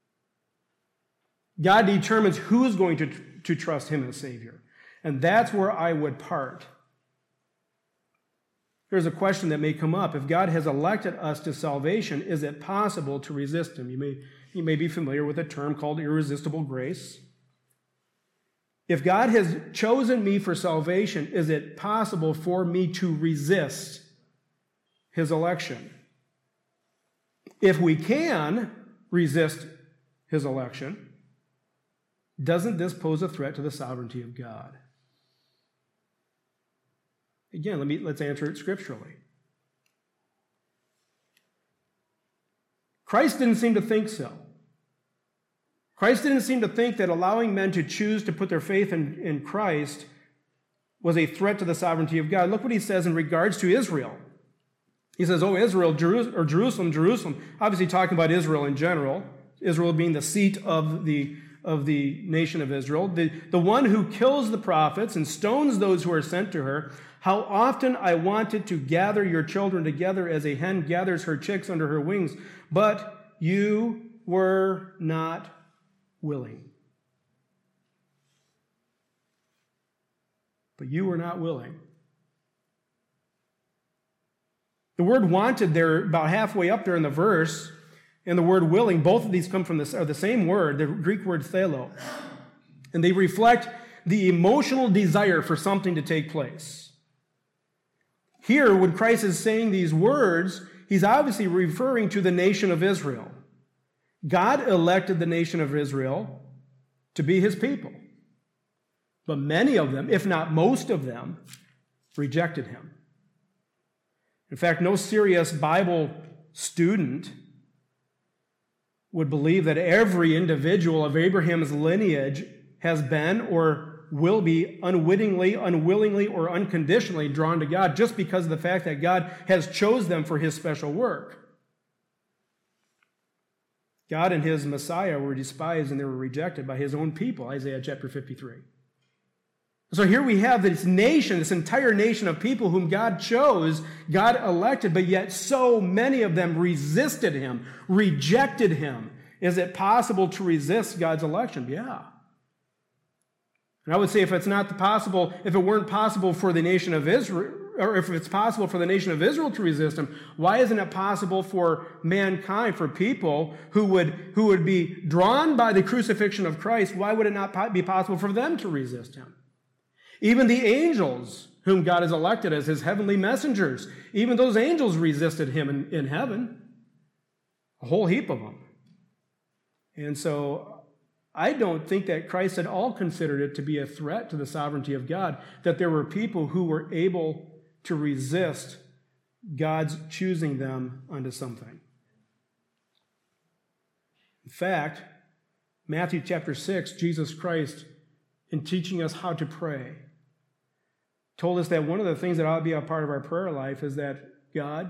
God determines who is going to trust him as Savior. And that's where I would part. There's a question that may come up. If God has elected us to salvation, is it possible to resist him? You may be familiar with a term called irresistible grace. If God has chosen me for salvation, is it possible for me to resist his election? If we can resist his election, doesn't this pose a threat to the sovereignty of God? Again, let's answer it scripturally. Christ didn't seem to think so. Christ didn't seem to think that allowing men to choose to put their faith in Christ was a threat to the sovereignty of God. Look what he says in regards to Israel. He says, oh, Israel, Jerusalem, Jerusalem. Obviously talking about Israel in general. Israel being the seat of the of the nation of Israel, the one who kills the prophets and stones those who are sent to her. How often I wanted to gather your children together as a hen gathers her chicks under her wings, but you were not willing. But you were not willing. The word wanted there, about halfway up there in the verse, and the word willing, both of these come from the same word, the Greek word thelo. And they reflect the emotional desire for something to take place. Here, when Christ is saying these words, he's obviously referring to the nation of Israel. God elected the nation of Israel to be his people. But many of them, if not most of them, rejected him. In fact, no serious Bible student would believe that every individual of Abraham's lineage has been or will be unwittingly, unwillingly, or unconditionally drawn to God just because of the fact that God has chose them for his special work. God and his Messiah were despised and they were rejected by his own people, Isaiah chapter 53. So here we have this nation, this entire nation of people whom God chose, God elected, but yet so many of them resisted him, rejected him. Is it possible to resist God's election? Yeah. And I would say if it weren't possible for the nation of Israel, or if it's possible for the nation of Israel to resist him, why isn't it possible for mankind, for people who would be drawn by the crucifixion of Christ, why would it not be possible for them to resist him? Even the angels, whom God has elected as his heavenly messengers, even those angels resisted him in heaven. A whole heap of them. And so I don't think that Christ at all considered it to be a threat to the sovereignty of God, that there were people who were able to resist God's choosing them unto something. In fact, Matthew chapter 6, Jesus Christ, in teaching us how to pray, told us that one of the things that ought to be a part of our prayer life is that, God,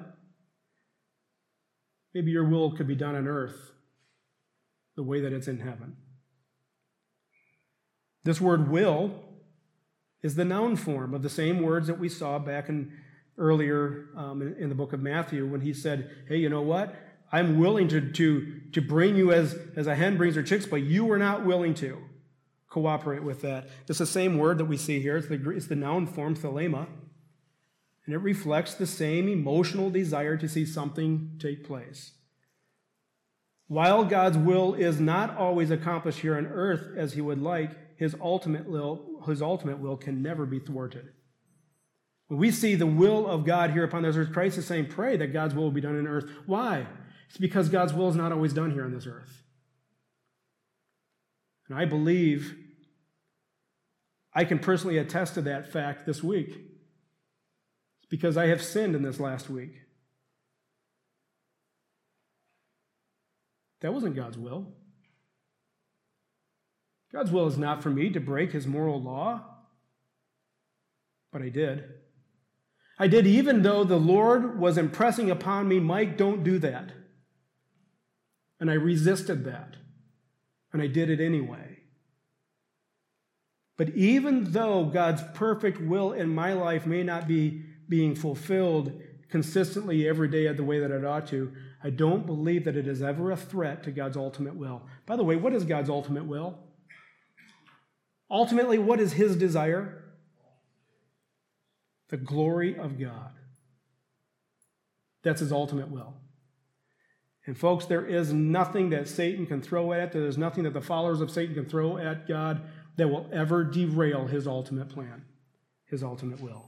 maybe your will could be done on earth the way that it's in heaven. This word will is the noun form of the same words that we saw back earlier in the book of Matthew when he said, hey, you know what? I'm willing to bring you as a hen brings her chicks, but you were not willing to cooperate with that. It's the same word that we see here. It's the noun form, thelema. And it reflects the same emotional desire to see something take place. While God's will is not always accomplished here on earth as he would like, his ultimate will can never be thwarted. When we see the will of God here upon this earth, Christ is saying, pray that God's will be done on earth. Why? It's because God's will is not always done here on this earth. And I believe I can personally attest to that fact this week. It's because I have sinned in this last week. That wasn't God's will. God's will is not for me to break his moral law, but I did. I did even though the Lord was impressing upon me, Mike, don't do that. And I resisted that. And I did it anyway. But even though God's perfect will in my life may not be being fulfilled consistently every day the way that it ought to, I don't believe that it is ever a threat to God's ultimate will. By the way, what is God's ultimate will? Ultimately, what is his desire? The glory of God. That's his ultimate will. And folks, there is nothing that Satan can throw at it. There is nothing that the followers of Satan can throw at God that will ever derail his ultimate plan, his ultimate will.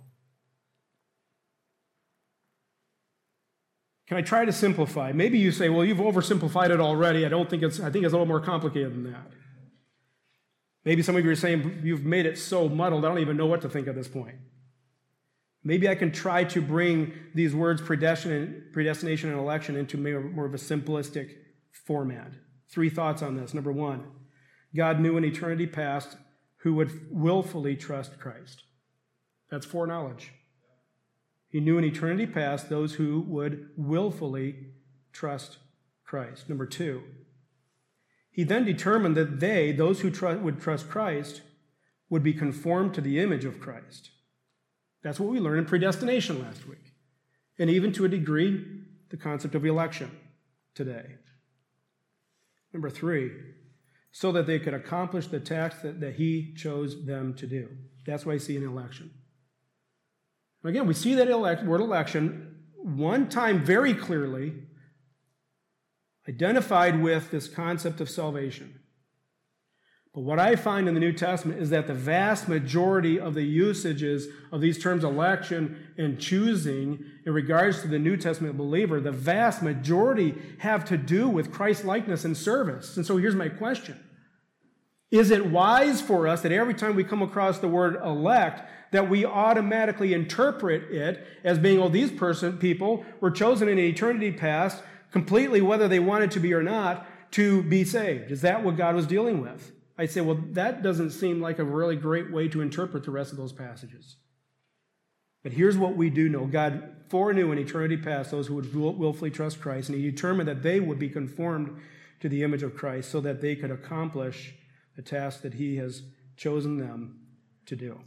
Can I try to simplify? Maybe you say, well, you've oversimplified it already. I think it's a little more complicated than that. Maybe some of you are saying, you've made it so muddled, I don't even know what to think at this point. Maybe I can try to bring these words predestination and election into more of a simplistic format. 3 thoughts on this. Number 1, God knew in eternity past who would willfully trust Christ. That's foreknowledge. He knew in eternity past those who would willfully trust Christ. Number 2, he then determined that those who would trust Christ, would be conformed to the image of Christ. That's what we learned in predestination last week. And even to a degree, the concept of election today. Number 3, so that they could accomplish the task that he chose them to do. That's why I see an election. Again, we see that word election one time very clearly identified with this concept of salvation. But what I find in the New Testament is that the vast majority of the usages of these terms election and choosing in regards to the New Testament believer, the vast majority have to do with Christ's likeness and service. And so here's my question. Is it wise for us that every time we come across the word elect, that we automatically interpret it as being, oh, these people were chosen in eternity past, completely whether they wanted to be or not, to be saved? Is that what God was dealing with? I say, well, that doesn't seem like a really great way to interpret the rest of those passages. But here's what we do know. God foreknew in eternity past those who would willfully trust Christ, and he determined that they would be conformed to the image of Christ so that they could accomplish the task that he has chosen them to do.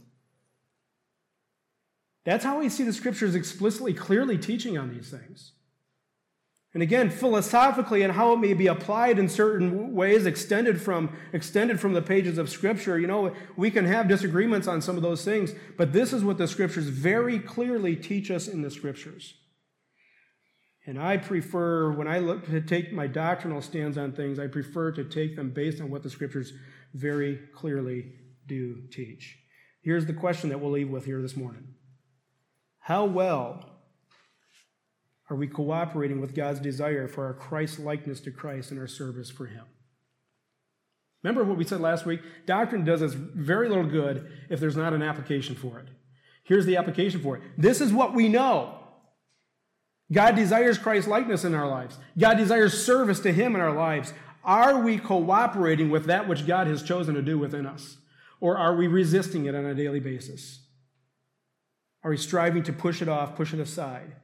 That's how we see the Scriptures explicitly, clearly teaching on these things. And again, philosophically and how it may be applied in certain ways, extended from the pages of Scripture, we can have disagreements on some of those things, but this is what the Scriptures very clearly teach us in the Scriptures. And I prefer, when I look to take my doctrinal stands on things, I prefer to take them based on what the Scriptures very clearly do teach. Here's the question that we'll leave with here this morning. How well are we cooperating with God's desire for our Christ likeness to Christ and our service for him? Remember what we said last week? Doctrine does us very little good if there's not an application for it. Here's the application for it. This is what we know. God desires Christ likeness in our lives. God desires service to him in our lives. Are we cooperating with that which God has chosen to do within us? Or are we resisting it on a daily basis? Are we striving to push it off, push it aside?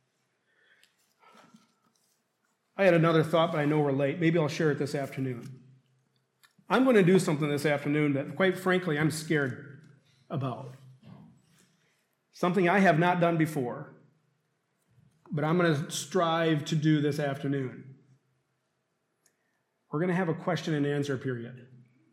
I had another thought, but I know we're late. Maybe I'll share it this afternoon. I'm going to do something this afternoon that, quite frankly, I'm scared about. Something I have not done before, but I'm going to strive to do this afternoon. We're going to have a question and answer period.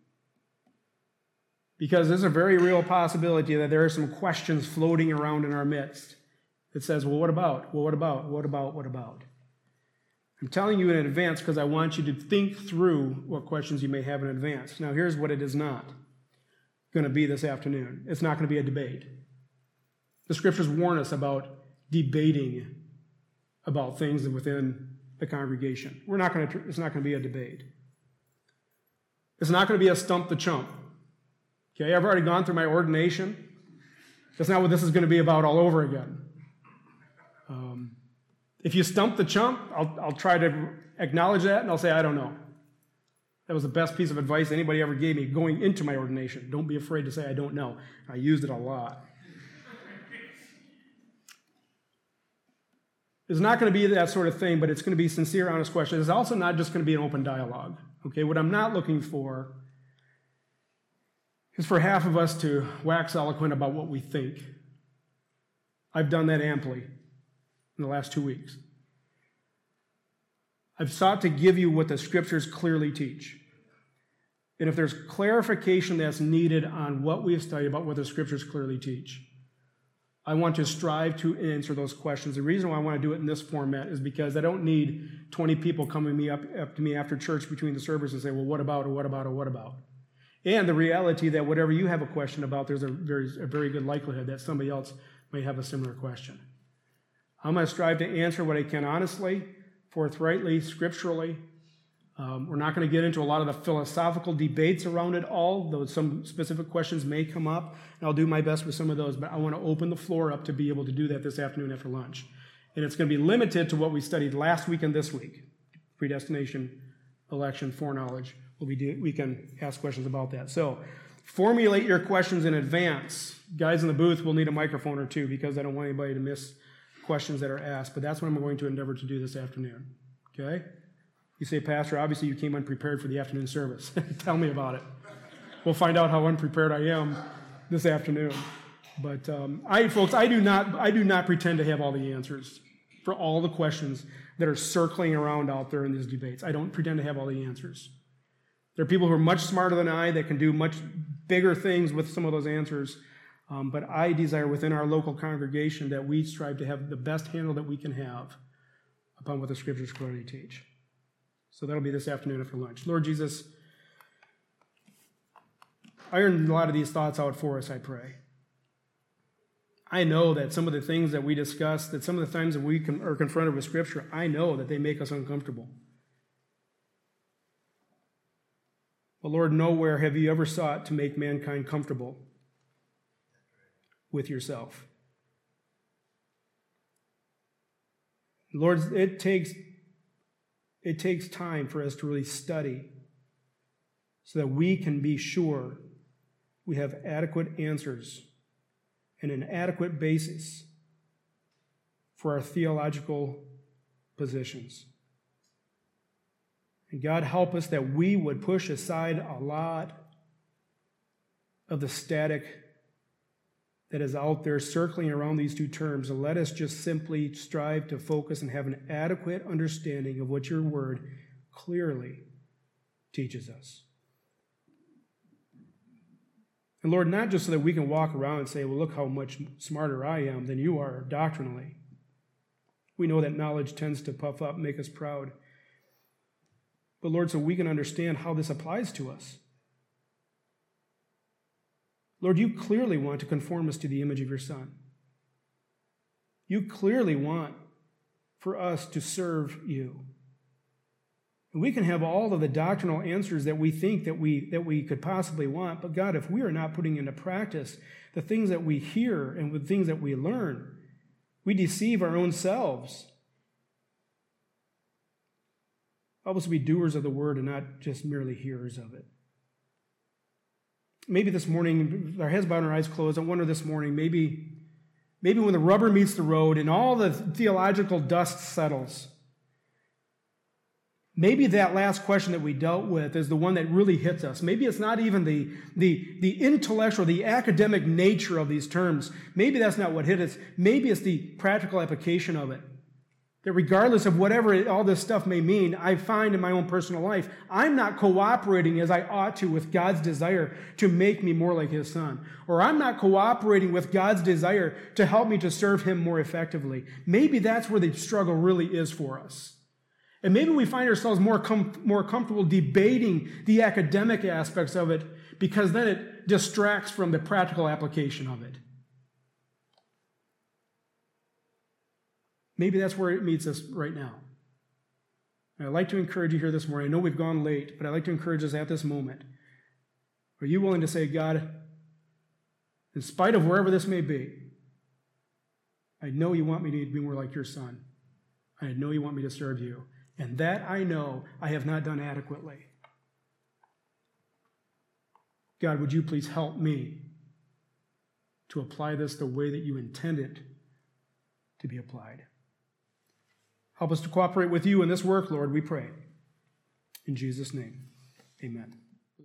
Because there's a very real possibility that there are some questions floating around in our midst that says, well, what about? Well, what about? What about? What about? I'm telling you in advance because I want you to think through what questions you may have in advance. Now, here's what it is not going to be this afternoon. It's not going to be a debate. The Scriptures warn us about debating about things within the congregation. It's not going to be a debate. It's not going to be a stump the chump. Okay, I've already gone through my ordination. That's not what this is going to be about all over again. If you stump the chump, I'll try to acknowledge that, and I'll say, I don't know. That was the best piece of advice anybody ever gave me going into my ordination. Don't be afraid to say, I don't know. I used it a lot. It's not going to be that sort of thing, but it's going to be sincere, honest questions. It's also not just going to be an open dialogue. Okay, what I'm not looking for is for half of us to wax eloquent about what we think. I've done that amply in the last 2 weeks. I've sought to give you what the Scriptures clearly teach. And if there's clarification that's needed on what we've studied about what the Scriptures clearly teach, I want to strive to answer those questions. The reason why I want to do it in this format is because I don't need 20 people coming up to me after church between the services and say, well, what about, or what about, or what about? And the reality that whatever you have a question about, there's a very good likelihood that somebody else may have a similar question. I'm going to strive to answer what I can honestly, forthrightly, scripturally. We're not going to get into a lot of the philosophical debates around it all, though some specific questions may come up, and I'll do my best with some of those, but I want to open the floor up to be able to do that this afternoon after lunch. And it's going to be limited to what we studied last week and this week, predestination, election, foreknowledge. We can ask questions about that. So formulate your questions in advance. Guys in the booth will need a microphone or two because I don't want anybody to miss questions that are asked, but that's what I'm going to endeavor to do this afternoon. Okay? You say, Pastor, obviously you came unprepared for the afternoon service. Tell me about it. We'll find out how unprepared I am this afternoon. But folks, I do not pretend to have all the answers for all the questions that are circling around out there in these debates. I don't pretend to have all the answers. There are people who are much smarter than I that can do much bigger things with some of those answers. But I desire within our local congregation that we strive to have the best handle that we can have upon what the Scriptures clearly teach. So that'll be this afternoon after lunch. Lord Jesus, iron a lot of these thoughts out for us, I pray. I know that some of the things that we discuss, that some of the times that we are confronted with Scripture, I know that they make us uncomfortable. But Lord, nowhere have you ever sought to make mankind comfortable with yourself. Lord, it takes time for us to really study so that we can be sure we have adequate answers and an adequate basis for our theological positions. And God, help us that we would push aside a lot of the static that is out there circling around these two terms, and let us just simply strive to focus and have an adequate understanding of what your word clearly teaches us. And Lord, not just so that we can walk around and say, well, look how much smarter I am than you are doctrinally. We know that knowledge tends to puff up, make us proud. But Lord, so we can understand how this applies to us. Lord, you clearly want to conform us to the image of your Son. You clearly want for us to serve you. And we can have all of the doctrinal answers that we think that we could possibly want, but God, if we are not putting into practice the things that we hear and the things that we learn, we deceive our own selves. Help us to be doers of the word and not just merely hearers of it. Maybe this morning, our heads bowed and our eyes closed, I wonder this morning, maybe when the rubber meets the road and all the theological dust settles, maybe that last question that we dealt with is the one that really hits us. Maybe it's not even the intellectual, the academic nature of these terms. Maybe that's not what hit us. Maybe it's the practical application of it. That regardless of whatever all this stuff may mean, I find in my own personal life, I'm not cooperating as I ought to with God's desire to make me more like his Son. Or I'm not cooperating with God's desire to help me to serve him more effectively. Maybe that's where the struggle really is for us. And maybe we find ourselves more comfortable debating the academic aspects of it because then it distracts from the practical application of it. Maybe that's where it meets us right now. And I'd like to encourage you here this morning. I know we've gone late, but I'd like to encourage us at this moment. Are you willing to say, God, in spite of wherever this may be, I know you want me to be more like your Son. I know you want me to serve you. And that I know I have not done adequately. God, would you please help me to apply this the way that you intend it to be applied? Help us to cooperate with you in this work, Lord, we pray. In Jesus' name, amen.